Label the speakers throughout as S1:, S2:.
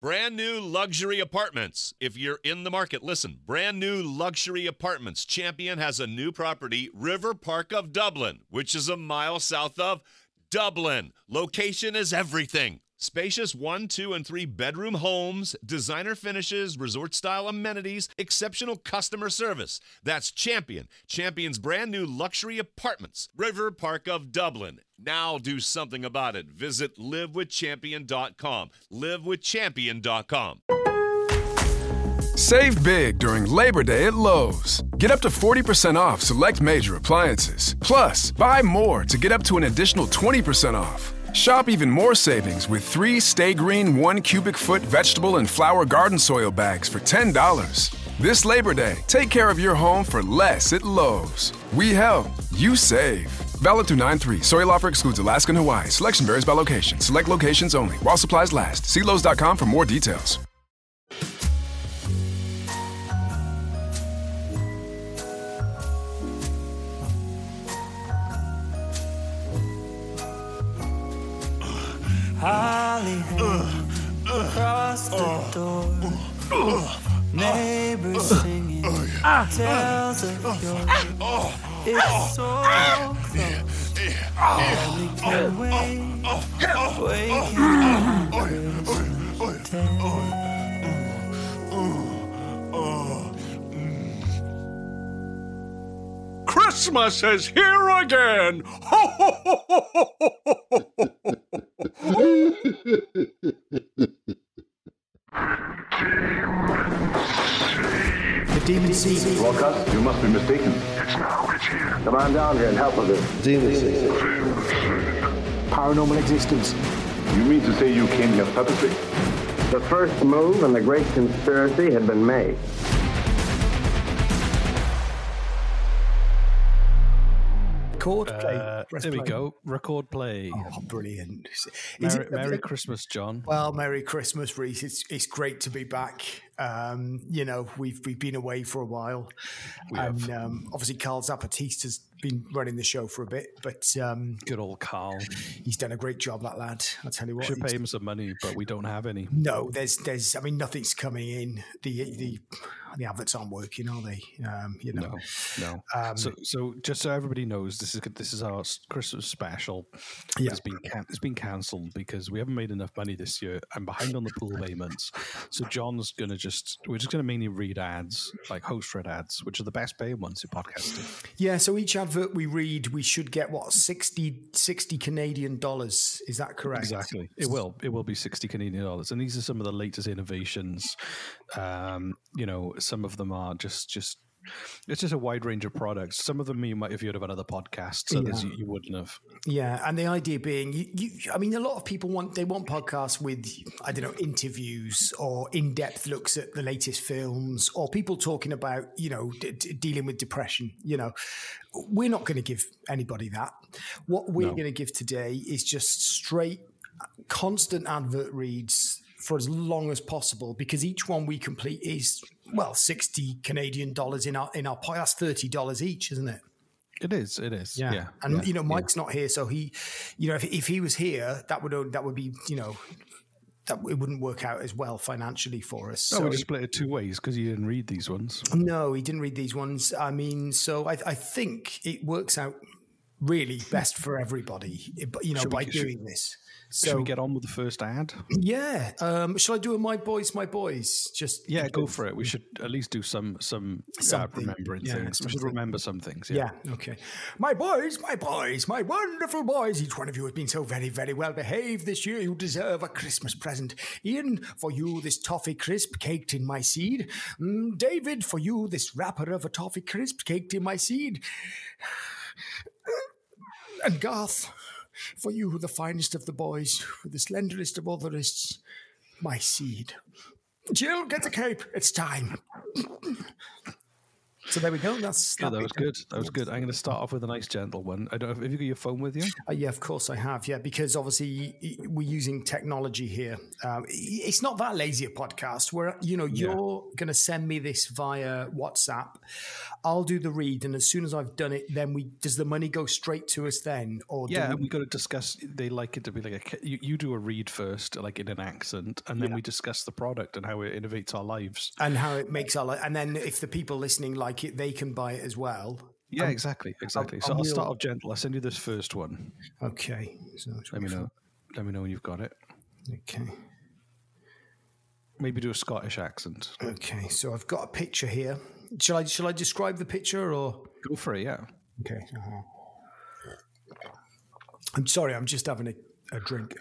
S1: Brand new luxury apartments. If you're in the market, listen. Brand new luxury apartments. Champion has a new property, River Park of Dublin, which is a mile south of Dublin. Location is everything. Spacious 1, 2, and 3 bedroom homes, designer finishes, resort-style amenities, exceptional customer service. That's Champion. Champion's brand new luxury apartments. River Park of Dublin. Now do something about it. Visit livewithchampion.com. livewithchampion.com.
S2: Save big during Labor Day at Lowe's. Get up to 40% off select major appliances. Plus, buy more to get up to an additional 20% off. Shop even more savings with 3 Stay Green 1 cubic foot vegetable and flower garden soil bags for $10. This Labor Day, take care of your home for less at Lowe's. We help, you save. Valid through 9/3. Soil offer excludes Alaska and Hawaii. Selection varies by location. Select locations only. While supplies last. See Lowe's.com for more details.
S3: Holly across the door. Neighbors singing tales of yore. It's so close. Only can wait.
S4: Christmas is here again! Ho, ho, ho, ho, ho, ho, ho,
S5: The Demon Seed.
S6: Walcott, you must be mistaken.
S7: It's now, it's here.
S6: Come on down here and help with this.
S8: Demon Seed.
S5: Paranormal existence.
S6: You mean to say you came here purposely?
S9: The first move in the great conspiracy had been made.
S5: Record play.
S10: There we go. Record play.
S5: Oh, brilliant.
S10: Merry Christmas, John.
S5: Well, Merry Christmas, Reese. It's great to be back. We've been away for a while. Obviously Carl Zapatista's been running the show for a bit, but
S10: good old Carl.
S5: He's done a great job, that lad. I'll tell you what.
S10: We should pay him some money, but we don't have any.
S5: No, there's nothing's coming in. The adverts aren't working, are they?
S10: No. So just so everybody knows, this is our Christmas special.
S5: Yeah.
S10: It's been cancelled because we haven't made enough money this year. I'm behind on the pool payments. So John's we're just gonna mainly read ads, like host-read ads, which are the best paying ones in podcasting.
S5: Yeah, so each advert we read, we should get 60 Canadian dollars. Is that correct?
S10: Exactly. It will be 60 Canadian dollars. And these are some of the latest innovations. Some of them are just it's just a wide range of products. Some of them you might have heard of on other podcasts, others you wouldn't have.
S5: Yeah, and the idea being, a lot of people want podcasts with, I don't know, interviews or in-depth looks at the latest films, or people talking about, dealing with depression. We're not going to give anybody that. What we're going to give today is just straight, constant advert reads for as long as possible, because each one we complete is 60 Canadian dollars in our that's $30 each, isn't it?
S10: It is. Yeah.
S5: And Mike's not here, so he, if he was here, that would be that it wouldn't work out as well financially for us.
S10: No, we just split it 2 ways because you didn't read these ones.
S5: No, he didn't read these ones. I mean, so I think it works out really best for everybody, by doing this. So,
S10: should we get on with the first ad?
S5: Yeah. Shall I do a My Boys? Just
S10: go for it. We should at least do some remembering things. We should remember some things.
S5: Yeah. Okay. My boys, my wonderful boys. Each one of you has been so very, very well behaved this year. You deserve a Christmas present. Ian, for you, this toffee crisp caked in my seed. David, for you, this wrapper of a toffee crisp caked in my seed. And Garth, for you, the finest of the boys, with the slenderest of all the wrists, my seed. Jill, get the cape. It's time. So there we go. That's
S10: Yeah, that was good. That was good. I'm going to start off with a nice gentle one. I don't know if you got your phone with you.
S5: Yeah, of course I have. Yeah, because obviously we're using technology here. It's not that lazy a podcast. Where you're going to send me this via WhatsApp. I'll do the read, and as soon as I've done it, then does the money go straight to us then, or
S10: we got to discuss. They like it to be like you do a read first, like in an accent, and then we discuss the product and how it innovates our lives
S5: and how it makes our life. And then if the people listening like it, they can buy it as well.
S10: Yeah, exactly. So I'll start off gentle. I'll send you this first one.
S5: Okay. So
S10: let me know when you've got it.
S5: Okay.
S10: Maybe do a Scottish accent.
S5: Okay. So I've got a picture here. Shall I describe the picture or
S10: go for it? Yeah.
S5: Okay. I'm sorry. I'm just having a drink.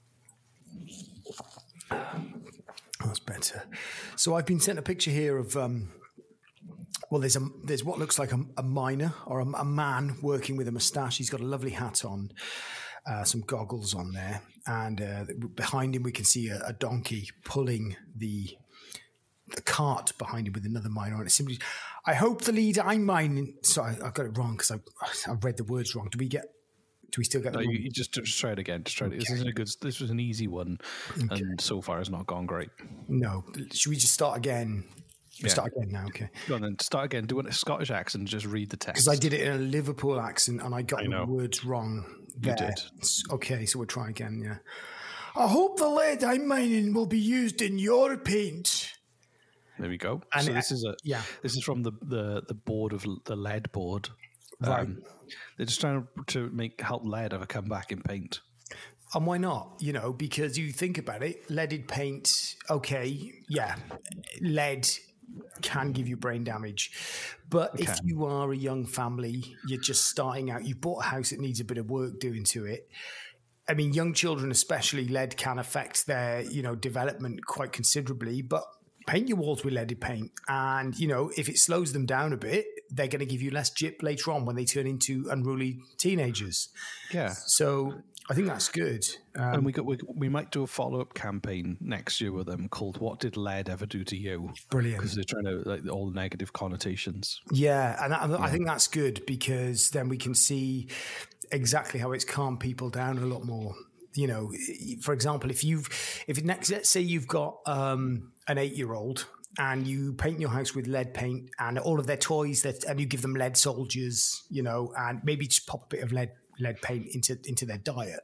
S5: Oh, that's better. So I've been sent a picture here of. Well, there's what looks like a miner or a man working with a moustache. He's got a lovely hat on, some goggles on there, and behind him we can see a donkey pulling the cart behind him with another miner on it. Simply, I hope the lead I'm mining. Sorry, I got it wrong because I read the words wrong. Do we still get?
S10: No, you just try it again. Just try it. Okay. This was an easy one, and so far it's not gone great.
S5: No, should we just start again? Yeah. Start again now, okay.
S10: Go on then, start again. Do a Scottish accent and just read the text.
S5: Because I did it in a Liverpool accent and I got the words wrong there.
S10: You did.
S5: Okay, so we'll try again, yeah. I hope the lead I'm mining will be used in your paint.
S10: There we go. And so this is from the board of the lead board.
S5: Right.
S10: They're just trying to help lead have a comeback in paint.
S5: And why not? Because you think about it, leaded paint, okay, yeah, lead can give you brain damage. But if you are a young family, you're just starting out, you've bought a house that needs a bit of work doing to it. I mean, young children especially, lead can affect their, development quite considerably, but paint your walls with leaded paint. And, if it slows them down a bit, they're going to give you less jip later on when they turn into unruly teenagers.
S10: Yeah.
S5: So I think that's good.
S10: And we might do a follow-up campaign next year with them called "What Did Lead Ever Do to You?"
S5: Brilliant,
S10: because they're trying to all the negative connotations.
S5: Yeah, and I think that's good because then we can see exactly how it's calmed people down a lot more. For example, let's say you've got an 8-year-old and you paint your house with lead paint and all of their toys and you give them lead soldiers, and maybe just pop a bit of lead paint into their diet.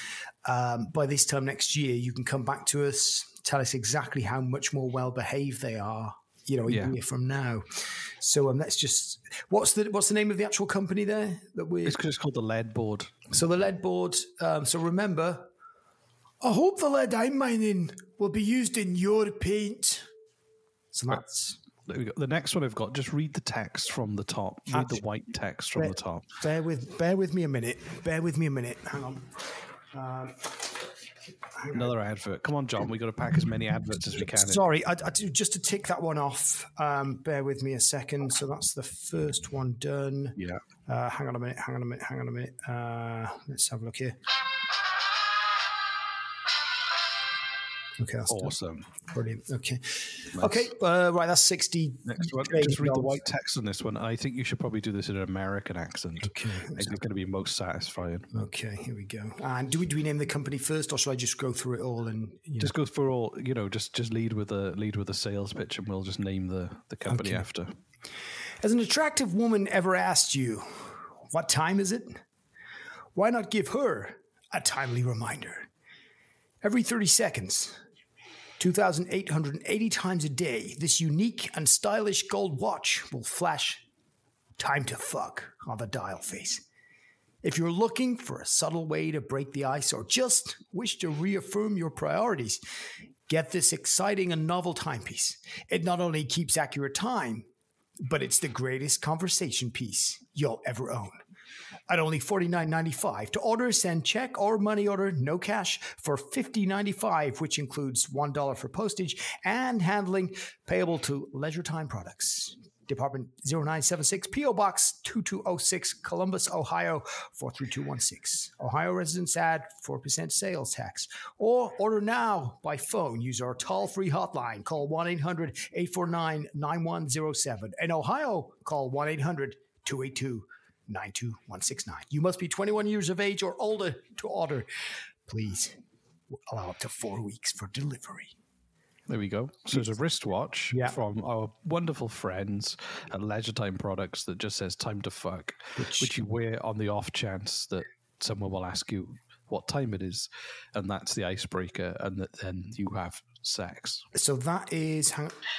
S5: By this time next year, you can come back to us, tell us exactly how much more well behaved they are, a year from now. So let's just what's the name of the actual company there that
S10: it's called the Lead Board.
S5: So the Lead Board. So remember, I hope the lead I'm mining will be used in your paint. So that's.
S10: There we go. The next one I've got, just read the text from the top. Read the white text from the top.
S5: Bear with me a minute. Hang on.
S10: Another advert. Come on, John. We've got to pack as many adverts as we can.
S5: Sorry, I just to tick that one off. Bear with me a second. So that's the first one done.
S10: Yeah.
S5: Hang on a minute. Let's have a look here. Okay, that's
S10: awesome.
S5: Done. Brilliant. Okay.
S10: Nice.
S5: Okay. Right, that's 60.
S10: Next one. Just read the white text on this one. I think you should probably do this in an American accent.
S5: Okay.
S10: I think it's going to be most satisfying.
S5: Okay, here we go. And do we name the company first, or should I just go through it all and
S10: just go through all? Just lead with a sales pitch, and we'll just name the company after.
S5: Has an attractive woman ever asked you, "What time is it?" Why not give her a timely reminder? Every 30 seconds. 2,880 times a day, this unique and stylish gold watch will flash "Time to fuck" on the dial face. If you're looking for a subtle way to break the ice or just wish to reaffirm your priorities, get this exciting and novel timepiece. It not only keeps accurate time, but it's the greatest conversation piece you'll ever own. At only $49.95. To order, send check or money order, no cash, for $50.95, which includes $1 for postage and handling, payable to Leisure Time Products. Department 0976, P.O. Box 2206, Columbus, Ohio 43216. Ohio residents add 4% sales tax. Or order now by phone. Use our toll-free hotline. Call 1-800-849-9107. In Ohio, call 1-800-282-92169. You must be 21 years of age or older to order. Please allow up to 4 weeks for delivery.
S10: There we go. So it's a wristwatch from our wonderful friends at Leisure Time Products that just says time to fuck, which you wear on the off chance that someone will ask you what time it is, and that's the icebreaker, and that then you have sex.
S5: So that is...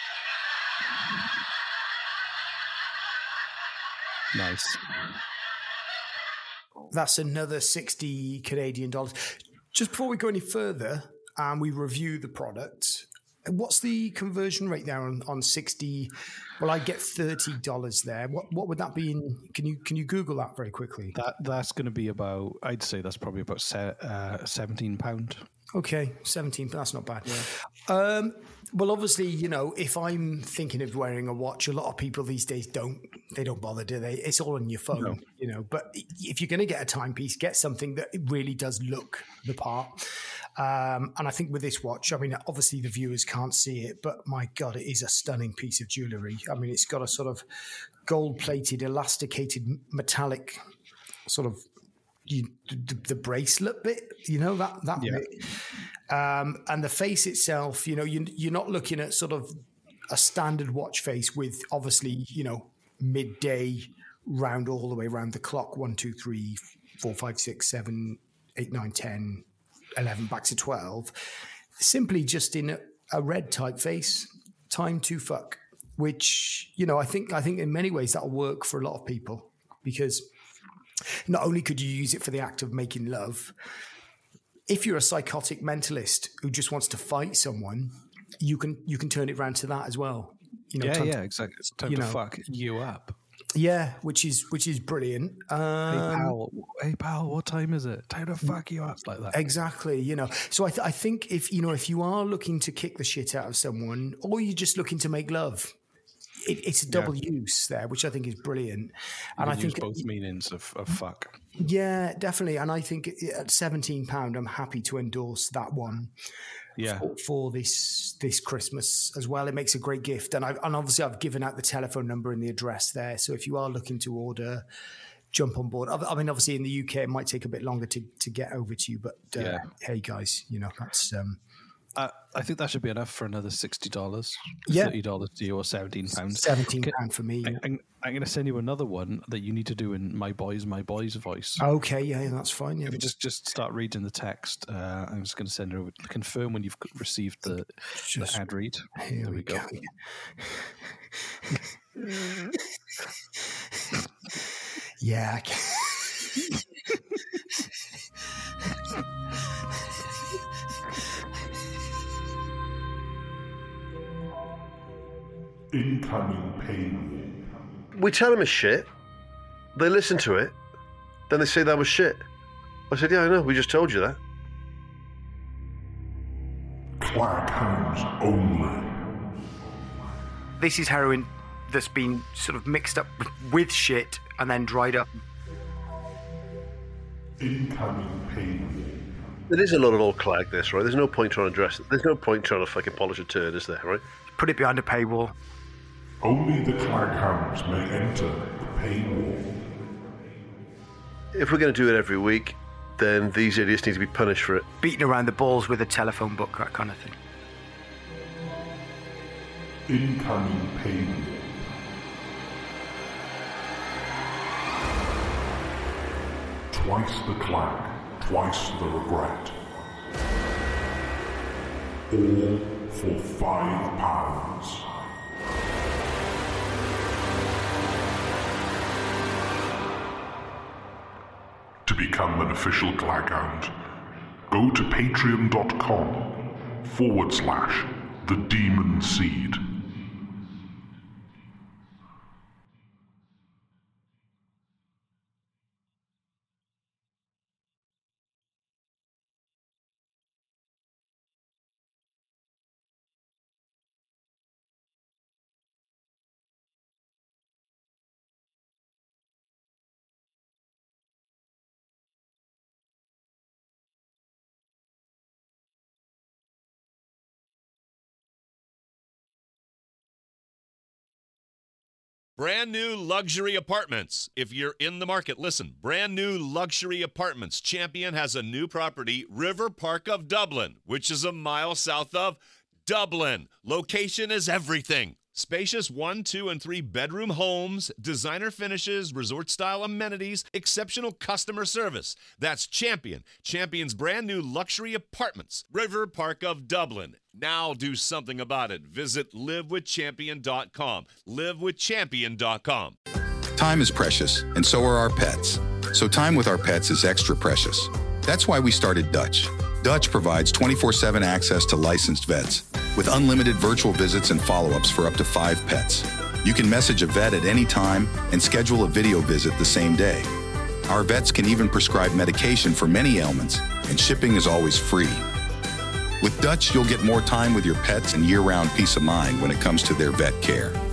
S10: Nice.
S5: That's another 60 Canadian dollars. Just before we go any further and we review the product, what's the conversion rate there on 60? Well, I get $30 there. What would that be in? Can you Google that very quickly?
S10: That's going to be about, I'd say that's probably about £17.
S5: Okay, 17, but that's not bad. Yeah. Well, obviously, if I'm thinking of wearing a watch, a lot of people these days don't bother, do they? It's all on your phone, But if you're going to get a timepiece, get something that it really does look the part. And I think with this watch, I mean, obviously the viewers can't see it, but my God, it is a stunning piece of jewellery. I mean, it's got a sort of gold-plated, elasticated, metallic sort of the bracelet bit, that bit. And the face itself, you're not looking at sort of a standard watch face with obviously, midday round all the way around the clock, 1, 2, 3, 4, 5, 6, 7, 8, 9, 10, 11, back to 12. Simply just in a red typeface, time to fuck, which, I think in many ways that'll work for a lot of people, because not only could you use it for the act of making love, if you're a psychotic mentalist who just wants to fight someone, you can turn it around to that as well.
S10: Exactly. It's time to fuck you up.
S5: Yeah, which is brilliant.
S10: Hey pal, what time is it? Time to fuck you up, like that.
S5: Exactly. So I think if you are looking to kick the shit out of someone, or you're just looking to make love, it's a double use there, which I think is brilliant. And I think
S10: both meanings of fuck.
S5: Yeah, definitely. And I think at £17, I'm happy to endorse that one.
S10: Yeah.
S5: For this Christmas as well. It makes a great gift. And obviously I've given out the telephone number and the address there. So if you are looking to order, jump on board. I mean, obviously in the UK, it might take a bit longer to get over to you, but hey guys, that's...
S10: I think that should be enough for another $60.
S5: Yeah.
S10: $30 to you, or £17.
S5: £17 for me.
S10: I'm going to send you another one that you need to do in my boy's voice.
S5: Okay, yeah, that's fine. Yeah,
S10: if you just start reading the text, I'm just going to send it over. Confirm when you've received the ad read.
S5: There we go. Yeah. I can.
S7: Incoming pain.
S8: We tell them it's shit. They listen to it. Then they say that was shit. I said, yeah, I know. We just told you that.
S7: Clackhounds only.
S5: This is heroin that's been sort of mixed up with shit and then dried up.
S7: Incoming pain.
S8: It is a lot of old clag, this, right? There's no point trying to dress it. There's no point trying to fucking polish a turd, is there, right?
S5: Put it behind a paywall.
S7: Only the Clackhounds may enter the paywall.
S8: If we're going to do it every week, then these idiots need to be punished for it.
S5: Beaten around the balls with a telephone book, that kind of thing.
S7: Incoming paywall. Twice the clack, twice the regret. All for £5. To become an official Clackhound, go to patreon.com/The Demon Seed.
S1: Brand new luxury apartments. If you're in the market, listen. Brand new luxury apartments. Champion has a new property, River Park of Dublin, which is a mile south of Dublin. Location is everything. Spacious 1, 2, and 3 bedroom homes, designer finishes, resort-style amenities, exceptional customer service. That's Champion. Champion's brand new luxury apartments, River Park of Dublin. Now do something about it. Visit livewithchampion.com. Livewithchampion.com.
S11: Time is precious, and so are our pets. So time with our pets is extra precious. That's why we started Dutch. Dutch provides 24/7 access to licensed vets with unlimited virtual visits and follow-ups for up to 5 pets. You can message a vet at any time and schedule a video visit the same day. Our vets can even prescribe medication for many ailments, and shipping is always free. With Dutch, you'll get more time with your pets and year-round peace of mind when it comes to their vet care.